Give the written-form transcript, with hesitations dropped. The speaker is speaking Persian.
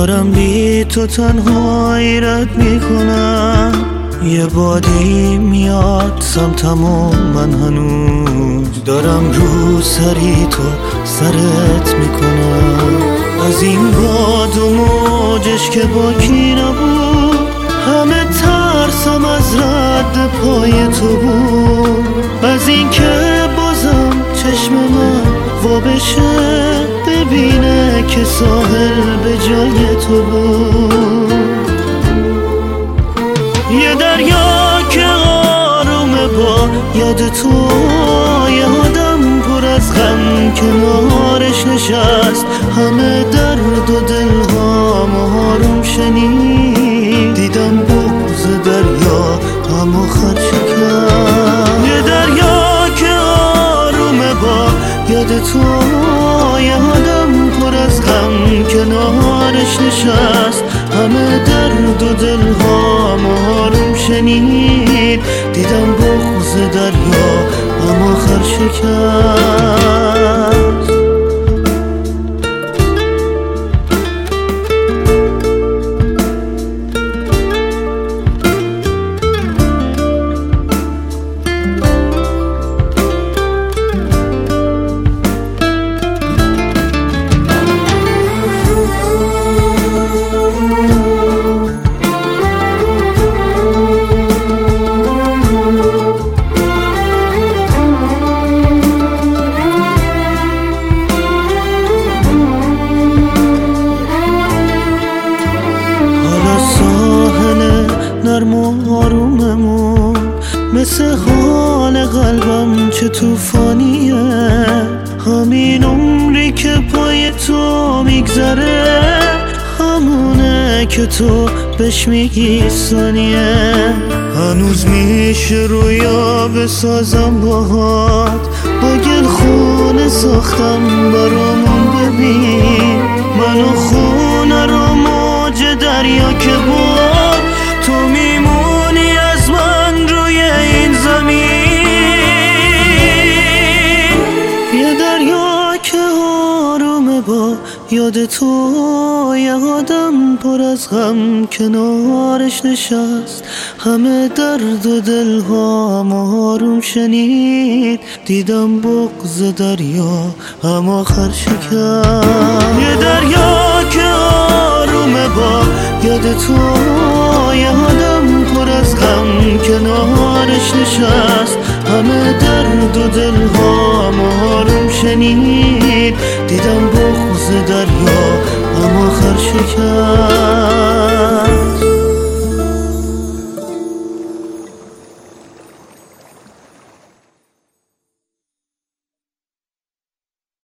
دارم بی تو تنها حیرت میکنم، یه بادی میاد سمتم و من هنوز دارم رو سری تو سرت میکنم. از این باد و موجش که باکی نبود، همه ترسم از رد پای تو بود. از این که بازم چشم من وا بشه، ببینه که ساحل به جای تو بود. یه دریا که آرومه با یاد تو، یه آدم پر از غم کنارش نشست، همه درد و دلهام آروم شنید. دیدم بغض دریا غم آخر شکست. یه دریا که آرومه با یاد تو، یه آدم پر از غم کنارش نشست، همه درد و دلهام آروم شنید. دیدم بغض دریا غم آخر شکست. نرم و آروممون مثل حال قلبم چه توفانیه، همین عمری که پای تو میگذره، همونه که تو بهش میگی ثانیه. هنوز میشه رویا بسازم باهات، با گل خونه ساختم برامون. ببین منو خونه رو موج دریا که بود، تو میمونی از من روی این زمین. یه دریا که آرومه با یاد تو، یه آدم پر از غم کنارش نشست، همه درد و دلهام آروم شنید. دیدم بغض دریا هم آخر شکست. یه دریا که آرومه با یاد تو، یه آدم پر از غم کنارش نشست، همه درد و دلهام آروم شنید. دیدم بغض دریا هم آخر شکست.